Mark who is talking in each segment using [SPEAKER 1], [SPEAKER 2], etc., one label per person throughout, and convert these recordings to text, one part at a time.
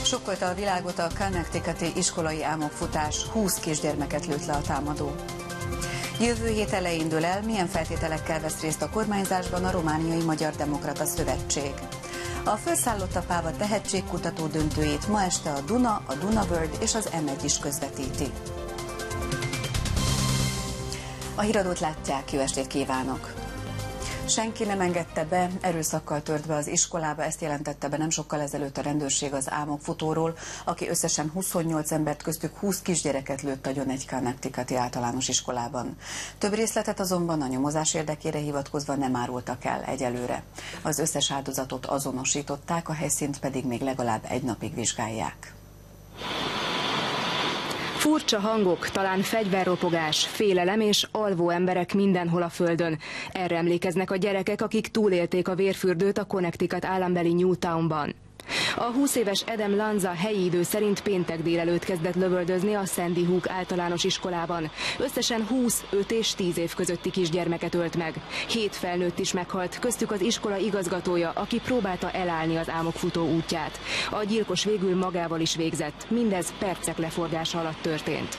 [SPEAKER 1] Sokkolta a világot a Connecticuti iskolai álmokfutás, 20 kisgyermeket lőtt le a támadó. Jövő hét elején dől el, milyen feltételekkel vesz részt a kormányzásban a Romániai Magyar Demokrata Szövetség. A felszállott a Páva tehetségkutató döntőjét ma este a Duna, a Dunaworld és az M1 is közvetíti. A híradót látják, jó estét kívánok! Senki nem engedte be, erőszakkal tört be az iskolába, ezt jelentette be nem sokkal ezelőtt a rendőrség az álmokfutóról, aki összesen 28 embert, köztük 20 kisgyereket lőtt agyon egy Connecticuti általános iskolában. Több részletet azonban a nyomozás érdekére hivatkozva nem árultak el egyelőre. Az összes áldozatot azonosították, a helyszínt pedig még legalább egy napig vizsgálják.
[SPEAKER 2] Furcsa hangok, talán fegyverropogás, félelem és alvó emberek mindenhol a földön. Erre emlékeznek a gyerekek, akik túlélték a vérfürdőt a Connecticut állambeli Newtownban. A 20 éves Adam Lanza helyi idő szerint péntek délelőtt kezdett lövöldözni a Sandy Hook általános iskolában. Összesen 20, 5 és 10 év közötti kisgyermeket ölt meg. 7 felnőtt is meghalt, köztük az iskola igazgatója, aki próbálta elállni az álmokfutó útját. A gyilkos végül magával is végzett. Mindez percek leforgása alatt történt.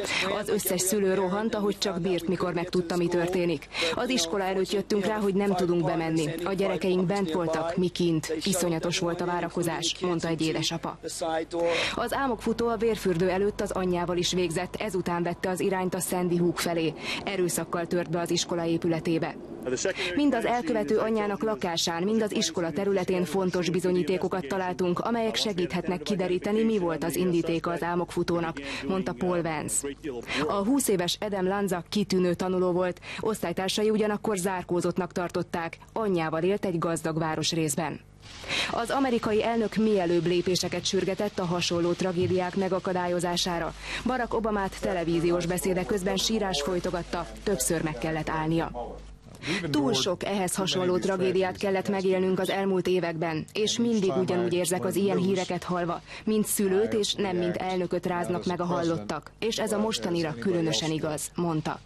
[SPEAKER 2] Az összes szülő rohant, ahogy csak bírt, mikor megtudta, mi történik. Az iskola előtt jöttünk rá, hogy nem tudunk bemenni. A gyerekeink bent voltak, mi kint. Iszonyatos volt a várakozás, mondta egy édesapa. Az álmokfutó a vérfürdő előtt az anyjával is végzett, ezután vette az irányt a Sandy Hook felé. Erőszakkal tört be az iskola épületébe. Mind az elkövető anyjának lakásán, mind az iskola területén fontos bizonyítékokat találtunk, amelyek segíthetnek kideríteni, mi volt az indítéka az álmokfutónak, mondta Paul Vance. A 20 éves Adam Lanza kitűnő tanuló volt, osztálytársai ugyanakkor zárkózottnak tartották, anyjával élt egy gazdag városrészben. Az amerikai elnök mielőbb lépéseket sürgetett a hasonló tragédiák megakadályozására. Barack Obamát televíziós beszéde közben sírás folytogatta, többször meg kellett állnia. Túl sok ehhez hasonló tragédiát kellett megélnünk az elmúlt években, és mindig ugyanúgy érzek az ilyen híreket hallva, mint szülőt és nem mint elnököt ráznak meg a hallottak, és ez a mostanira különösen igaz, mondta.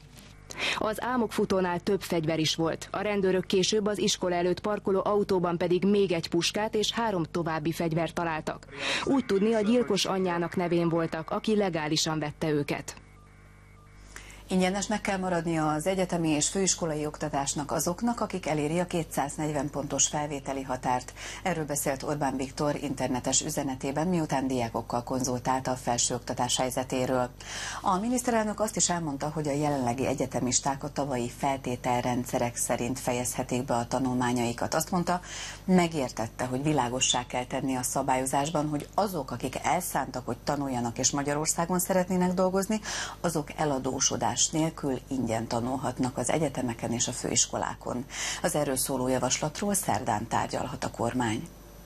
[SPEAKER 2] Az álmokfutónál több fegyver is volt, a rendőrök később az iskola előtt parkoló autóban pedig még egy puskát és 3 további fegyvert találtak. Úgy tudni, a gyilkos anyjának nevén voltak, aki legálisan vette őket.
[SPEAKER 1] Ingyenesnek kell maradnia az egyetemi és főiskolai oktatásnak azoknak, akik eléri a 240 pontos felvételi határt. Erről beszélt Orbán Viktor internetes üzenetében, miután diákokkal konzultált a felsőoktatás helyzetéről. A miniszterelnök azt is elmondta, hogy a jelenlegi egyetemisták a tavalyi feltételrendszerek szerint fejezhetik be a tanulmányaikat. Azt mondta, megértette, hogy világossá kell tenni a szabályozásban, hogy azok, akik elszántak, hogy tanuljanak és Magyarországon szeretnének dolgozni, azok eladósodás nélkül ingyen tanulhatnak az egyetemeken és a főiskolákon. Az erről szóló javaslatról szerdán tárgyalhat a kormány.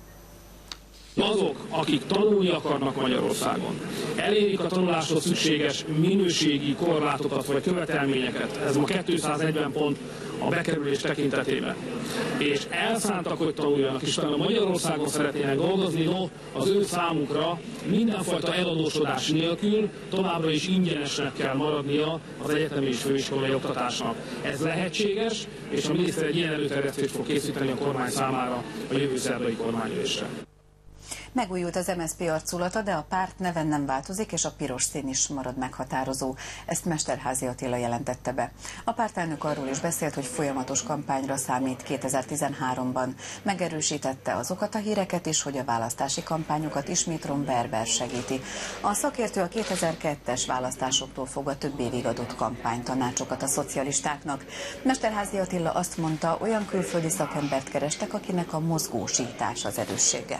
[SPEAKER 3] Azok, akik tanulni akarnak Magyarországon, elérik a tanuláshoz szükséges minőségi korlátokat vagy követelményeket, ez ma 240 pont a bekerülés tekintetében, és elszántak, hogy tanuljanak, és talán Magyarországon szeretnének dolgozni, no, az ő számukra mindenfajta eladósodás nélkül továbbra is ingyenesnek kell maradnia az egyetemi és főiskolai oktatásnak. Ez lehetséges, és a miniszter egy ilyen előterjesztést fog készíteni a kormány számára a jövő szerdai kormányülésre.
[SPEAKER 1] Megújult az MSZP arculata, de a párt neve nem változik, és a piros szín is marad meghatározó. Ezt Mesterházy Attila jelentette be. A pártelnök arról is beszélt, hogy folyamatos kampányra számít 2013-ban. Megerősítette azokat a híreket is, hogy a választási kampányokat ismét Ron Berber segíti. A szakértő a 2002-es választásoktól fogva több évig adott kampánytanácsokat a szocialistáknak. Mesterházy Attila azt mondta, olyan külföldi szakembert kerestek, akinek a mozgósítás az erőssége.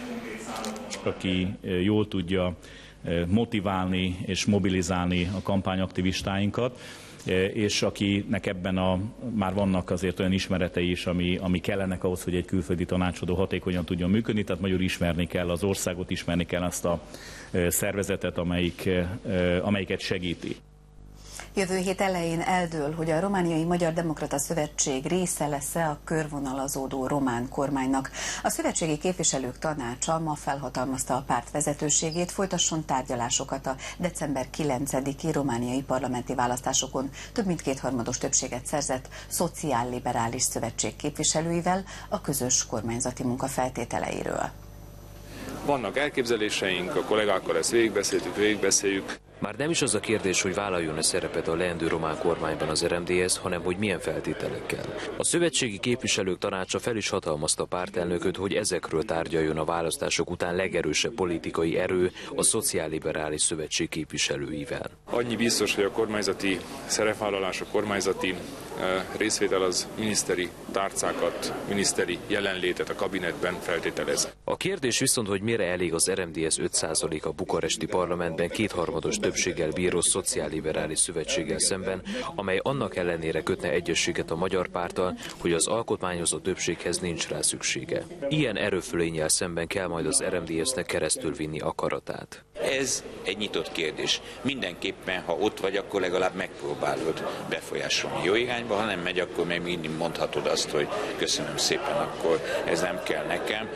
[SPEAKER 4] Aki jól tudja motiválni és mobilizálni a kampányaktivistáinkat, és akinek ebben már vannak azért olyan ismeretei is, ami kellenek ahhoz, hogy egy külföldi tanácsadó hatékonyan tudjon működni, tehát magyarul ismerni kell az országot, ismerni kell azt a szervezetet, amelyiket segíti.
[SPEAKER 1] Jövő hét elején eldől, hogy a Romániai Magyar Demokrata Szövetség része lesz-e a körvonalazódó román kormánynak. A szövetségi képviselők tanácsa ma felhatalmazta a párt vezetőségét, folytasson tárgyalásokat a december 9-i romániai parlamenti választásokon több mint kétharmados többséget szerzett szociálliberális szövetség képviselőivel a közös kormányzati munka feltételeiről.
[SPEAKER 5] Vannak elképzeléseink, a kollégákkal ezt végigbeszéljük.
[SPEAKER 6] Már nem is az a kérdés, hogy vállaljon-e szerepet a leendő román kormányban az RMDSZ, hanem hogy milyen feltételekkel. A szövetségi képviselők tanácsa fel is hatalmazta a pártelnököt, hogy ezekről tárgyaljon a választások után legerősebb politikai erő a Szociálliberális Szövetség képviselőivel.
[SPEAKER 5] Annyi biztos, hogy a kormányzati szerepvállalás, a kormányzati részvétel az miniszteri tárcákat, miniszteri jelenlétet a kabinetben feltételez.
[SPEAKER 6] A kérdés viszont, hogy mire elég az RMDSZ 5% a bukaresti parlamentben kétharmados többséggel bíró Szociálliberális Szövetséggel szemben, amely annak ellenére kötne egyességet a Magyar Párttal, hogy az alkotmányozó többséghez nincs rá szüksége. Ilyen erőfölénnyel szemben kell majd az RMDSZ-nek keresztül vinni akaratát.
[SPEAKER 7] Ez egy nyitott kérdés. Mindenképpen, ha ott vagy, akkor legalább megpróbálod befolyásolni jó irányba, ha nem megy, akkor még mindig mondhatod azt, hogy köszönöm szépen, akkor ez nem kell nekem.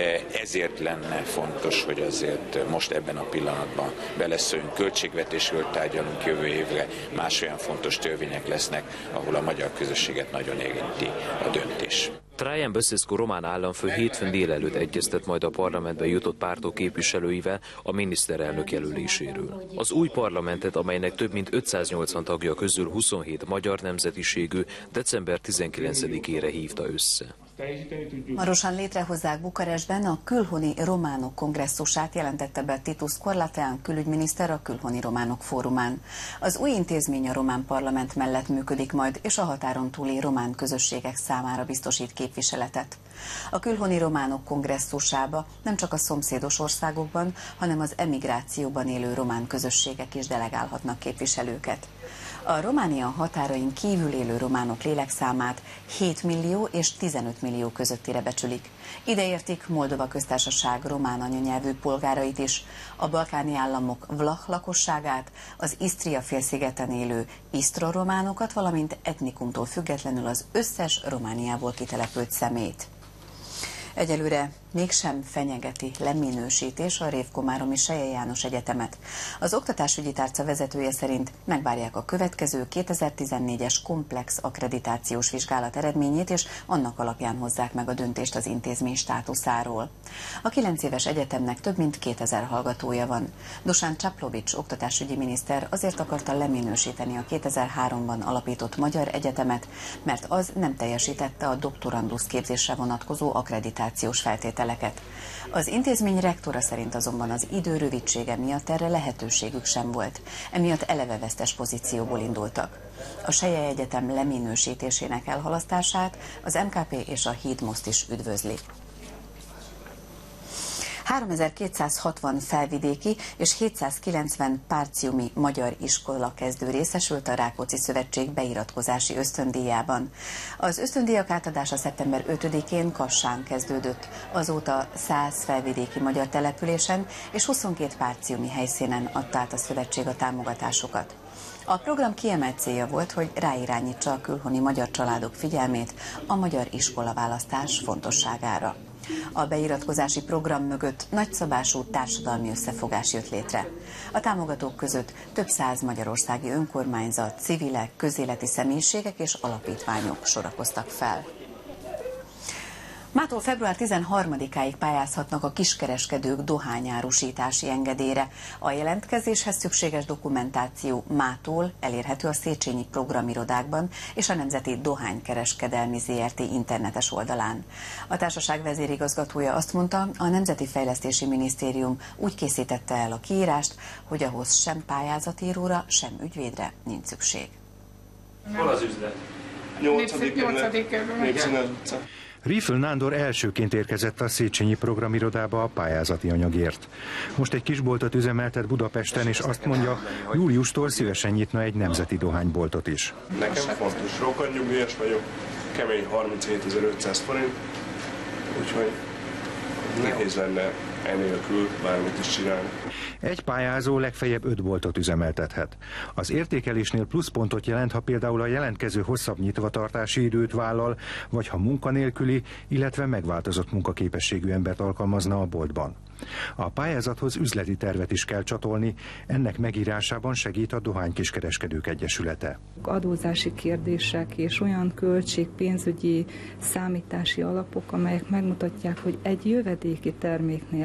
[SPEAKER 7] Ezért lenne fontos, hogy azért most ebben a pillanatban beleszóljunk, költségvetésről tárgyalunk jövő évre, más olyan fontos törvények lesznek, ahol a magyar közösséget nagyon érinti a döntés.
[SPEAKER 6] Traian Băsescu román államfő hétfőn délelőtt egyeztet majd a parlamentbe jutott pártok képviselőivel a miniszterelnök jelöléséről. Az új parlamentet, amelynek több mint 580 tagja közül 27 magyar nemzetiségű, december 19-ére hívta össze.
[SPEAKER 1] Marosan létrehozzák Bukarestben a külhoni románok kongresszusát, jelentette be Titus Corlatean külügyminiszter a Külhoni Románok Fórumán. Az új intézmény a román parlament mellett működik majd, és a határon túli román közösségek számára biztosít képviseletet. A külhoni románok kongresszusába nem csak a szomszédos országokban, hanem az emigrációban élő román közösségek is delegálhatnak képviselőket. A Románia határain kívül élő románok lélekszámát 7 millió és 15 millió közöttire becsülik. Ide értik Moldova köztársaság román anyanyelvű polgárait is, a balkáni államok vlach lakosságát, az Isztria félszigeten élő isztrorománokat, valamint etnikumtól függetlenül az összes Romániából kitelepült személyt. Egyelőre mégsem fenyegeti leminősítés a Révkomáromi Selye János Egyetemet. Az oktatásügyi tárca vezetője szerint megvárják a következő 2014-es komplex akkreditációs vizsgálat eredményét, és annak alapján hozzák meg a döntést az intézmény státuszáról. A 9 éves egyetemnek több mint 2000 hallgatója van. Dusan Csaplovics oktatásügyi miniszter azért akarta leminősíteni a 2003-ban alapított magyar egyetemet, mert az nem teljesítette a doktorandusz képzésre vonatkozó akkreditációs feltételeket. Az intézmény rektora szerint azonban az idő rövidsége miatt erre lehetőségük sem volt. Emiatt eleve vesztes pozícióból indultak. A Selye Egyetem leminősítésének elhalasztását az MKP és a Híd-Most is üdvözli. 3260 felvidéki és 790 párciumi magyar iskola kezdő részesült a Rákóczi Szövetség beiratkozási ösztöndíjában. Az ösztöndíjak átadása szeptember 5-én Kassán kezdődött, azóta 100 felvidéki magyar településen és 22 párciumi helyszínen adta át a szövetség a támogatásokat. A program kiemelt célja volt, hogy ráirányítsa a külhoni magyar családok figyelmét a magyar iskolaválasztás fontosságára. A beiratkozási program mögött nagyszabású társadalmi összefogás jött létre. A támogatók között több száz magyarországi önkormányzat, civilek, közéleti személyiségek és alapítványok sorakoztak fel. Mától február 13-áig pályázhatnak a kiskereskedők dohányárusítási engedélyre. A jelentkezéshez szükséges dokumentáció mától elérhető a Széchenyi programirodákban és a Nemzeti Dohánykereskedelmi Zrt. Internetes oldalán. A társaság vezérigazgatója azt mondta, a Nemzeti Fejlesztési Minisztérium úgy készítette el a kiírást, hogy ahhoz sem pályázatíróra, sem ügyvédre nincs szükség.
[SPEAKER 8] Hol az üzlet? 8. kerület.
[SPEAKER 9] Riefl Nándor elsőként érkezett a Széchenyi programirodába a pályázati anyagért. Most egy kisboltot üzemeltet Budapesten, és azt mondja, júliustól szívesen nyitna egy nemzeti dohányboltot is.
[SPEAKER 8] Nekem fontos, rokonnyugdíjas vagyok, kemény 37.500 forint, úgyhogy nehéz lenne enélkül bármit is csinálni.
[SPEAKER 9] Egy pályázó legfeljebb 5 boltot üzemeltethet. Az értékelésnél pluszpontot jelent, ha például a jelentkező hosszabb nyitvatartási időt vállal, vagy ha munkanélküli, illetve megváltozott munkaképességű embert alkalmazna a boltban. A pályázathoz üzleti tervet is kell csatolni, ennek megírásában segít a Dohánykiskereskedők Egyesülete.
[SPEAKER 10] Adózási kérdések és olyan pénzügyi számítási alapok, amelyek megmutatják, hogy egy jövedéki terméknél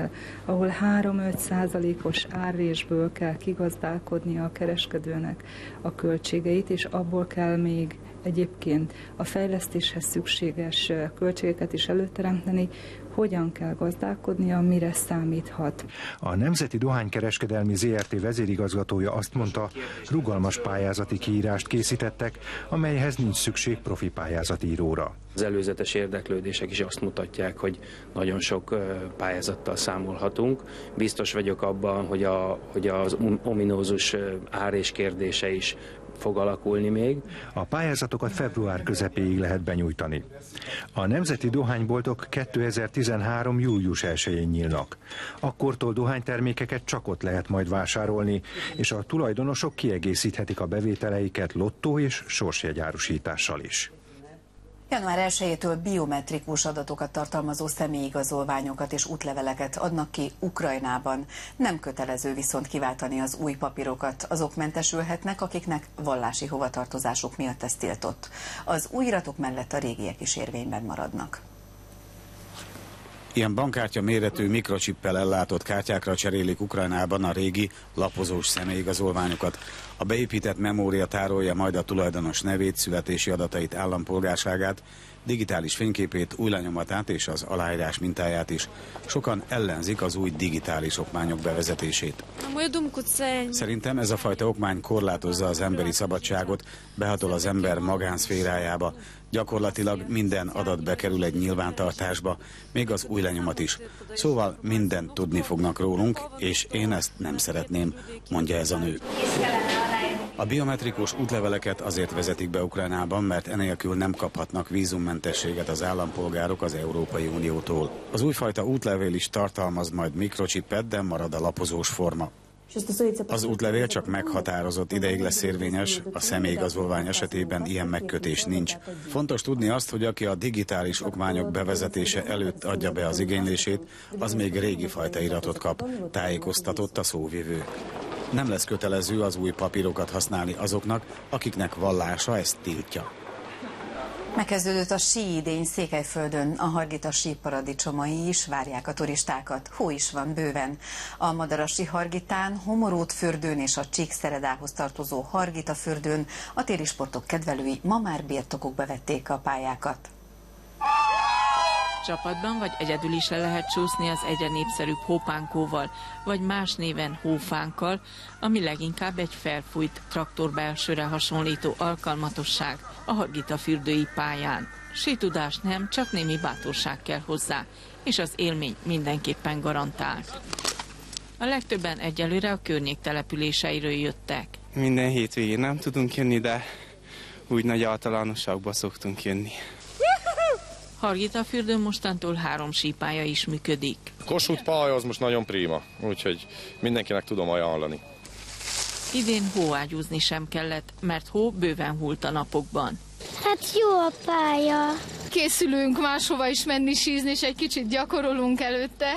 [SPEAKER 10] ahol 3-5%-os árrésből kell kigazdálkodnia a kereskedőnek a költségeit, és abból kell még egyébként a fejlesztéshez szükséges költségeket is előteremteni, hogyan kell gazdálkodnia, mire számíthat.
[SPEAKER 9] A Nemzeti Dohánykereskedelmi Zrt. Vezérigazgatója azt mondta, rugalmas pályázati kiírást készítettek, amelyhez nincs szükség profi pályázatíróra.
[SPEAKER 11] Az előzetes érdeklődések is azt mutatják, hogy nagyon sok pályázattal számolhatunk. Biztos vagyok abban, hogy az ominózus árés kérdése is fog alakulni még.
[SPEAKER 9] A pályázatokat február közepéig lehet benyújtani. A nemzeti dohányboltok 2013. július 1-én nyílnak. Akkortól dohánytermékeket csak ott lehet majd vásárolni, és a tulajdonosok kiegészíthetik a bevételeiket lottó és sorsjegyárusítással is.
[SPEAKER 1] Január 1-től biometrikus adatokat tartalmazó személyigazolványokat és útleveleket adnak ki Ukrajnában. Nem kötelező viszont kiváltani az új papírokat. Azok mentesülhetnek, akiknek vallási hovatartozásuk miatt ez tiltott. Az új iratok mellett a régiek is érvényben maradnak.
[SPEAKER 12] Ilyen bankkártya méretű mikrocsippel ellátott kártyákra cserélik Ukrajnában a régi, lapozós személyigazolványokat. A beépített memória tárolja majd a tulajdonos nevét, születési adatait, állampolgárságát, digitális fényképét, új lenyomatát és az aláírás mintáját is. Sokan ellenzik az új digitális okmányok bevezetését. Szerintem ez a fajta okmány korlátozza az emberi szabadságot, behatol az ember magánszférájába. Gyakorlatilag minden adat bekerül egy nyilvántartásba, még az új lenyomat is. Szóval mindent tudni fognak rólunk, és én ezt nem szeretném, mondja ez a nő. A biometrikus útleveleket azért vezetik be Ukrajnában, mert enélkül nem kaphatnak vízummentességet az állampolgárok az Európai Uniótól. Az újfajta útlevél is tartalmaz majd mikrocsippet, de marad a lapozós forma. Az útlevél csak meghatározott ideig lesz érvényes, a személyigazolvány esetében ilyen megkötés nincs. Fontos tudni azt, hogy aki a digitális okmányok bevezetése előtt adja be az igénylését, az még régi fajta iratot kap, tájékoztatott a szóvivő. Nem lesz kötelező az új papírokat használni azoknak, akiknek vallása ezt tiltja.
[SPEAKER 1] Megkezdődött a síidény Székelyföldön, a Hargita síparadicsomai is várják a turistákat. Hó is van bőven. A Madarasi Hargitán, Homoród-fürdőn és a Csíkszeredához tartozó Hargita fürdőn a téli sportok kedvelői ma már birtokokba vették a pályákat.
[SPEAKER 13] Csapatban vagy egyedül is le lehet csúszni az egyre népszerűbb hópánkóval, vagy más néven hófánkkal, ami leginkább egy felfújt traktorbelsőre hasonlító alkalmatosság a Hargita fürdői pályán. Sítudás nem, csak némi bátorság kell hozzá, és az élmény mindenképpen garantált. A legtöbben egyelőre a környék településeiről jöttek.
[SPEAKER 14] Minden hétvégén nem tudunk jönni, de úgy nagy általánosságban szoktunk jönni.
[SPEAKER 13] Hargita fürdőn mostantól 3 sípálya is működik.
[SPEAKER 15] Kossuth pálya az most nagyon prima, úgyhogy mindenkinek tudom ajánlani.
[SPEAKER 13] Idén hóágyúzni sem kellett, mert hó bőven hult a napokban.
[SPEAKER 16] Hát jó a pálya.
[SPEAKER 17] Készülünk máshova is menni sízni, és egy kicsit gyakorolunk előtte,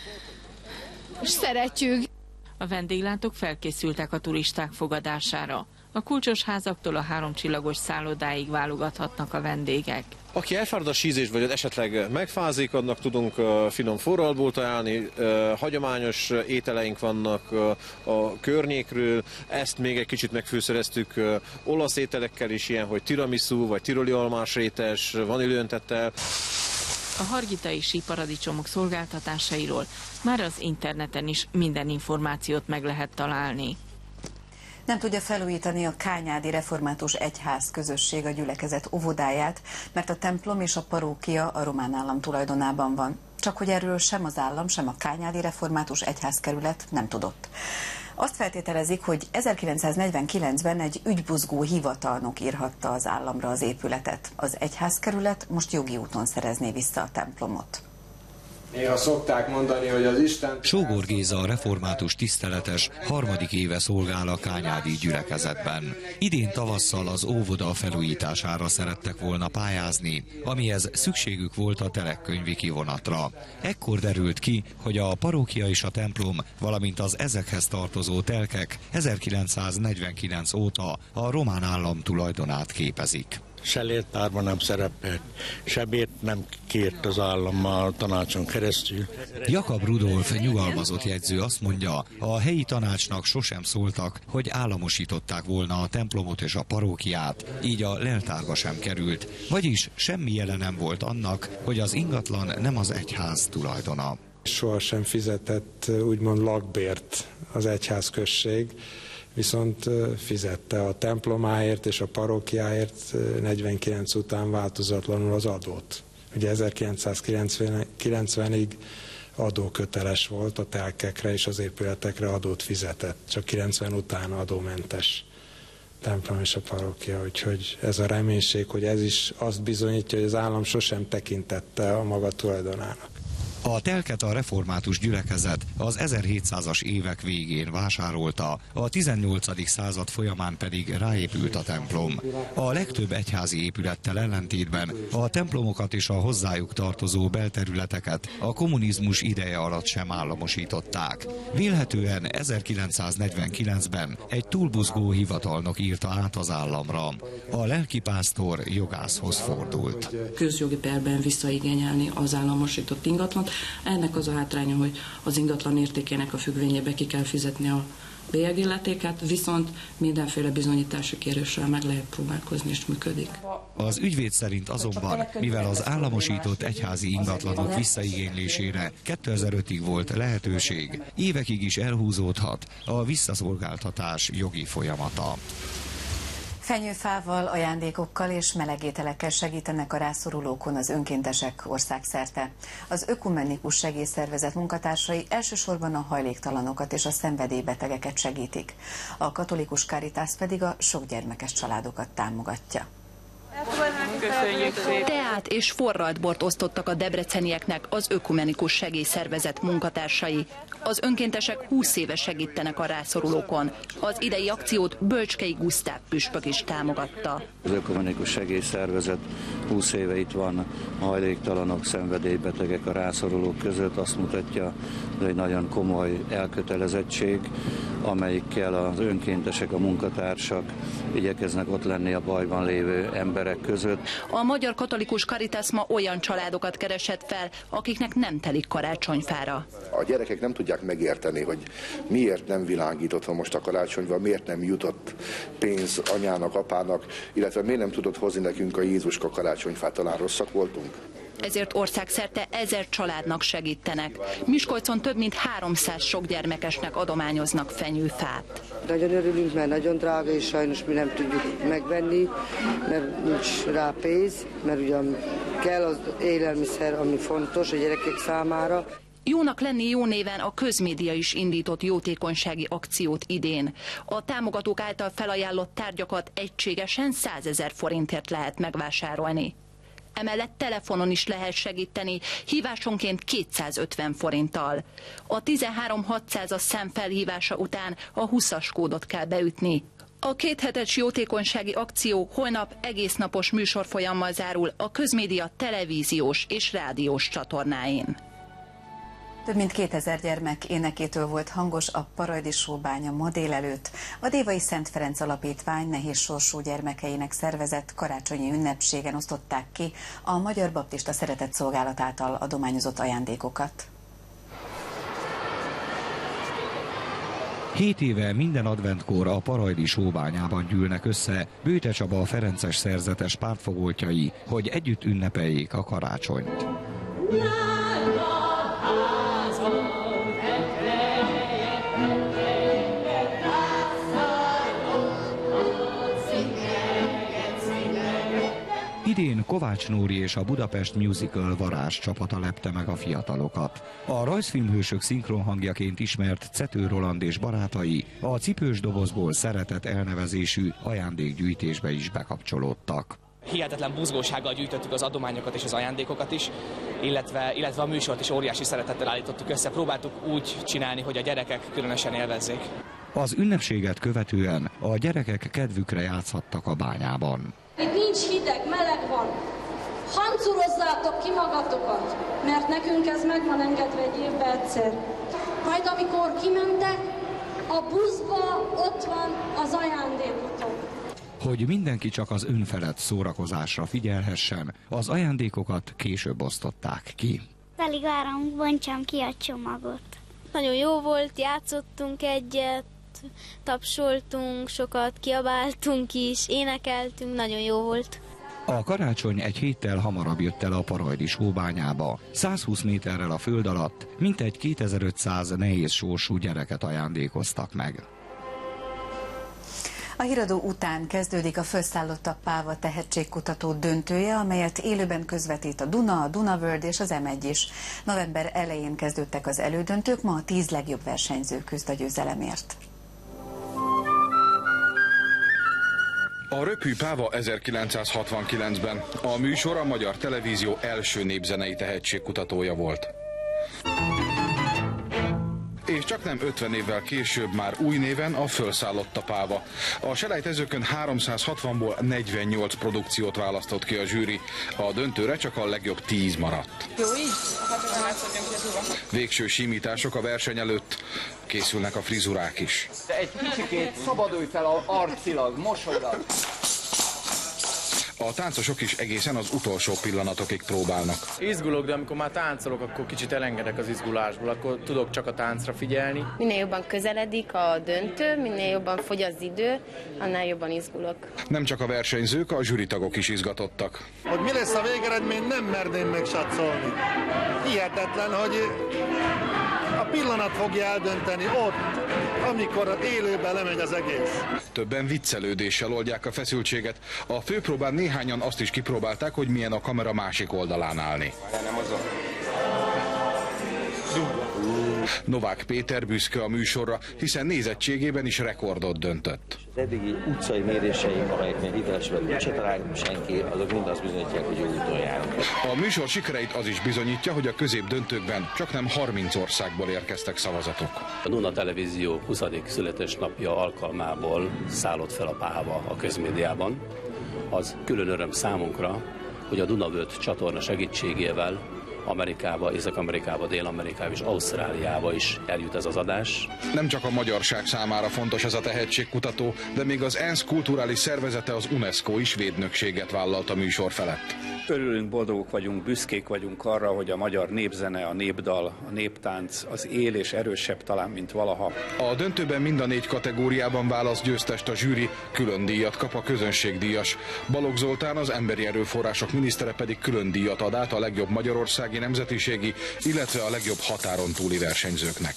[SPEAKER 17] és szeretjük.
[SPEAKER 13] A vendéglátók felkészültek a turisták fogadására. A kulcsos házaktól a 3 csillagos szállodáig válogathatnak a vendégek.
[SPEAKER 18] Aki elfárad a sízésből, vagy esetleg megfázik, annak tudunk finom forralból ajánlani, hagyományos ételeink vannak a környékről, ezt még egy kicsit megfűszereztük olasz ételekkel is, ilyen, hogy tiramisu, vagy tiroli almásrétes, vaníliaöntettel.
[SPEAKER 13] A hargitai síparadicsomok szolgáltatásairól már az interneten is minden információt meg lehet találni.
[SPEAKER 1] Nem tudja felújítani a Kányádi Református Egyház közösség a gyülekezet óvodáját, mert a templom és a parókia a román állam tulajdonában van. Csak hogy erről sem az állam, sem a Kányádi Református Egyházkerület nem tudott. Azt feltételezik, hogy 1949-ben egy ügybuzgó hivatalnok írhatta az államra az épületet. Az egyházkerület most jogi úton szerezné vissza a templomot.
[SPEAKER 19] Néha szokták mondani, hogy az Isten...
[SPEAKER 20] Sógor Géza, a református tiszteletes, 3. éve szolgál a kányádi gyülekezetben. Idén tavasszal az óvoda felújítására szerettek volna pályázni, amihez szükségük volt a telekkönyvi kivonatra. Ekkor derült ki, hogy a parókia és a templom, valamint az ezekhez tartozó telkek 1949 óta a román állam tulajdonát képezik.
[SPEAKER 21] se léltárban nem szerepelt, sebét nem kért az állam a tanácson keresztül.
[SPEAKER 20] Jakab Rudolf nyugalmazott jegyző azt mondja, a helyi tanácsnak sosem szóltak, hogy államosították volna a templomot és a parókiát, így a leltárba sem került, vagyis semmi jele nem volt annak, hogy az ingatlan nem az egyház tulajdona.
[SPEAKER 19] Sohasem fizetett úgymond lakbért az egyházközség, viszont fizette a templomáért és a parókiáért 49 után változatlanul az adót. Ugye 1990-ig adóköteles volt a telkekre és az épületekre adót fizetett, csak 90 után adómentes templom és a parókia, úgyhogy ez a reménység, hogy ez is azt bizonyítja, hogy az állam sosem tekintette a maga tulajdonának.
[SPEAKER 20] A telket a református gyülekezet az 1700-as évek végén vásárolta, a 18. század folyamán pedig ráépült a templom. A legtöbb egyházi épülettel ellentétben a templomokat és a hozzájuk tartozó belterületeket a kommunizmus ideje alatt sem államosították. Vélhetően 1949-ben egy túlbuzgó hivatalnok írta át az államra. A lelkipásztor jogászhoz fordult.
[SPEAKER 22] Közjogi perben visszaigényelni az államosított ingatlant. Ennek az a hátránya, hogy az ingatlan értékének a függvényébe ki kell fizetni a bélyegilletéket, viszont mindenféle bizonyítási kéréssel meg lehet próbálkozni, és működik.
[SPEAKER 20] Az ügyvéd szerint azonban, mivel az államosított egyházi ingatlanok visszaigénylésére 2005-ig volt lehetőség, évekig is elhúzódhat a visszaszolgáltatás jogi folyamata.
[SPEAKER 1] Fenyőfával, ajándékokkal és melegételekkel segítenek a rászorulókon az önkéntesek országszerte. Az Ökumenikus Segélyszervezet munkatársai elsősorban a hajléktalanokat és a szenvedélybetegeket segítik. A katolikus Caritas pedig a sokgyermekes családokat támogatja.
[SPEAKER 23] Teát és forralt bort osztottak a debrecenieknek az Ökumenikus Segélyszervezet munkatársai. Az önkéntesek 20 éve segítenek a rászorulókon. Az idei akciót Bölcskei Gusztáv püspök is támogatta.
[SPEAKER 24] Az Ökumenikus Segélyszervezet 20 éve itt van a hajléktalanok, szenvedélybetegek, a rászorulók között. Azt mutatja, hogy egy nagyon komoly elkötelezettség, amelyikkel az önkéntesek, a munkatársak igyekeznek ott lenni a bajban lévő emberek között.
[SPEAKER 23] A Magyar Katolikus Caritas ma olyan családokat keresett fel, akiknek nem telik karácsonyfára.
[SPEAKER 25] A gyerekek nem tudják megérteni, hogy miért nem világított most a karácsonyfa, miért nem jutott pénz anyának, apának, illetve miért nem tudott hozni nekünk a Jézuska karácsonyfát, talán rosszak voltunk.
[SPEAKER 23] Ezért országszerte 1000 családnak segítenek. Miskolcon több mint 300 sokgyermekesnek adományoznak fenyőfát.
[SPEAKER 26] Nagyon örülünk, mert nagyon drága, és sajnos mi nem tudjuk megvenni, mert nincs rá pénz, mert ugyan kell az élelmiszer, ami fontos a gyerekek számára.
[SPEAKER 23] Jónak lenni jó néven a közmédia is indított jótékonysági akciót idén. A támogatók által felajánlott tárgyakat egységesen 100 000 forintért lehet megvásárolni. Emellett telefonon is lehet segíteni, hívásonként 250 forinttal. A 13600-as szám felhívása után a 20-as kódot kell beütni. A kéthetes jótékonysági akció holnap egésznapos műsorfolyammal zárul a közmédia televíziós és rádiós csatornáin.
[SPEAKER 1] Több mint 2000 gyermek énekétől volt hangos a Parajdi Sóbánya ma délelőtt. A Dévai Szent Ferenc Alapítvány nehéz sorsú gyermekeinek szervezett karácsonyi ünnepségen osztották ki a Magyar Baptista Szeretetszolgálat által adományozott ajándékokat.
[SPEAKER 20] 7 éve minden adventkor a Parajdi Sóbányában gyűlnek össze Bőte Csaba a ferences szerzetes pártfogoltjai, hogy együtt ünnepeljék a karácsonyt. Idén Kovács Nóri és a Budapest Musical Varázs csapata lepte meg a fiatalokat. A rajzfilmhősök szinkronhangjaként ismert Cető Roland és barátai a Cipős dobozból szeretett elnevezésű ajándékgyűjtésbe is bekapcsolódtak.
[SPEAKER 27] Hihetetlen buzgósággal gyűjtöttük az adományokat és az ajándékokat is, illetve a műsort is óriási szeretettel állítottuk össze. Próbáltuk úgy csinálni, hogy a gyerekek különösen élvezzék.
[SPEAKER 20] Az ünnepséget követően a gyerekek kedvükre játszhattak a bányában.
[SPEAKER 28] Itt nincs hideg, meleg van. Hancurozzátok ki magatokat, mert nekünk ez meg van engedve egy évben egyszer. Majd amikor kimentek, a buszba ott van az ajándékotok.
[SPEAKER 20] Hogy mindenki csak az önfelett szórakozásra figyelhessen, az ajándékokat később osztották ki.
[SPEAKER 16] Alig várom, bontsam ki a csomagot.
[SPEAKER 2] Nagyon jó volt, játszottunk egyet, tapsoltunk, sokat kiabáltunk is, énekeltünk, nagyon jó volt.
[SPEAKER 20] A karácsony egy héttel hamarabb jött el a Parajdi sóbányába. 120 méterrel a föld alatt mintegy 2500 nehéz sorsú gyereket ajándékoztak meg.
[SPEAKER 1] A híradó után kezdődik a Fölszállottabb Páva tehetségkutató döntője, amelyet élőben közvetít a Duna, a Dunaworld és az M1 is. November elején kezdődtek az elődöntők, ma a 10 legjobb versenyző küzd a győzelemért.
[SPEAKER 3] A Röpű Páva 1969-ben. A műsor a Magyar Televízió első népzenei tehetségkutatója volt. És csak nem 50 évvel később már új néven a Fölszállottabb Páva. A selejtezőkön 360-ból 48 produkciót választott ki a zsűri. A döntőre csak a legjobb 10 maradt.
[SPEAKER 4] Jó így?
[SPEAKER 3] Végső simítások a verseny előtt. Készülnek a frizurák is.
[SPEAKER 5] De egy kicsikét szabadulj fel arcilag, mosolylag.
[SPEAKER 3] A táncosok is egészen az utolsó pillanatokig próbálnak.
[SPEAKER 4] Izgulok, de amikor már táncolok, akkor kicsit elengedek az izgulásból, akkor tudok csak a táncra figyelni.
[SPEAKER 6] Minél jobban közeledik a döntő, minél jobban fogy az idő, annál jobban izgulok.
[SPEAKER 3] Nem csak a versenyzők, a zsűritagok is izgatottak.
[SPEAKER 7] Hogy mi lesz a végeredmény, nem merném meg satszolni. Hihetetlen, hogy a pillanat fogja eldönteni ott, amikor élőben lemegy az egész.
[SPEAKER 3] Többen viccelődéssel oldják a feszültséget. A főpróbán néhányan azt is kipróbálták, hogy milyen a kamera másik oldalán állni. Novák Péter büszke a műsorra, hiszen nézettségében is rekordot döntött.
[SPEAKER 8] Az eddigi utcai méréseink, amelyeknél hitelesebben se találunk senki, azok mind azt bizonyítják, hogy jó úton járunk.
[SPEAKER 3] A műsor sikereit az is bizonyítja, hogy a középdöntőkben csaknem 30 országból érkeztek szavazatok.
[SPEAKER 10] A Duna Televízió 20. születésnapja alkalmából szállott fel a Páva a közmédiában. Az külön öröm számunkra, hogy a Dunaworld csatorna segítségével Amerikába, Észak-Amerikába, Dél-Amerikába és Ausztráliába is eljut ez az adás.
[SPEAKER 3] Nem csak a magyarság számára fontos ez a tehetségkutató, de még az ENSZ kulturális szervezete, az UNESCO is védnökséget vállalt a műsor felett.
[SPEAKER 29] Örülünk, boldogok vagyunk, büszkék vagyunk arra, hogy a magyar népzene, a népdal, a néptánc az él és erősebb talán, mint valaha.
[SPEAKER 3] A döntőben mind a 4 kategóriában választ győztest a zsűri, külön díjat kap a közönségdíjas. Balogh Zoltán, az emberi erőforrások minisztere pedig külön díjat ad át a legjobb magyarországi nemzetiségi, illetve a legjobb határon túli versenyzőknek.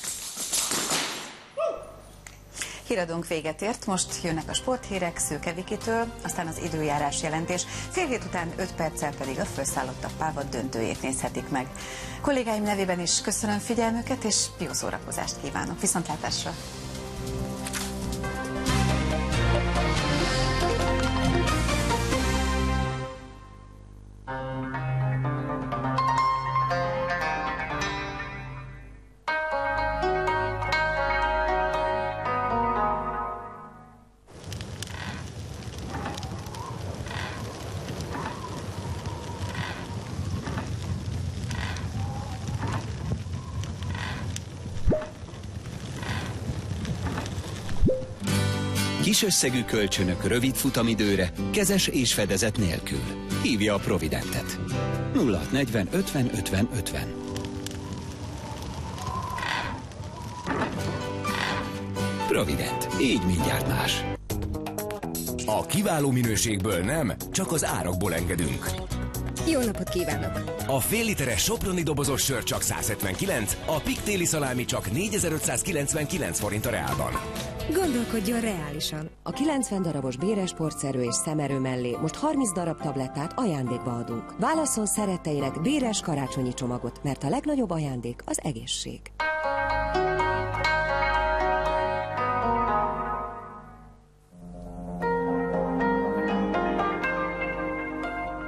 [SPEAKER 1] Híradónk véget ért, most jönnek a sporthírek Szőke Vikitől, aztán az időjárás jelentés, fél hét után 5 perccel pedig a Fölszállottabb Páva döntőjét nézhetik meg. Kollégáim nevében is köszönöm figyelmüket, és jó szórakozást kívánok. Viszontlátásra!
[SPEAKER 30] Kis összegű kölcsönök rövid futamidőre, kezes és fedezet nélkül. Hívja a Providentet. 0640 50 50 50. Provident. Így mindjárt más.
[SPEAKER 31] A kiváló minőségből nem, csak az árakból engedünk.
[SPEAKER 32] Jó napot kívánok!
[SPEAKER 31] A fél literes soproni dobozos sör csak 179, a piktéli szalámi csak 4599 forint a Reálban.
[SPEAKER 32] Gondolkodjon reálisan. A 90 darabos béres porszerű és szemerő mellé most 30 darab tablettát ajándékba adunk. Válasszon szeretteinek béres karácsonyi csomagot, mert a legnagyobb ajándék az egészség.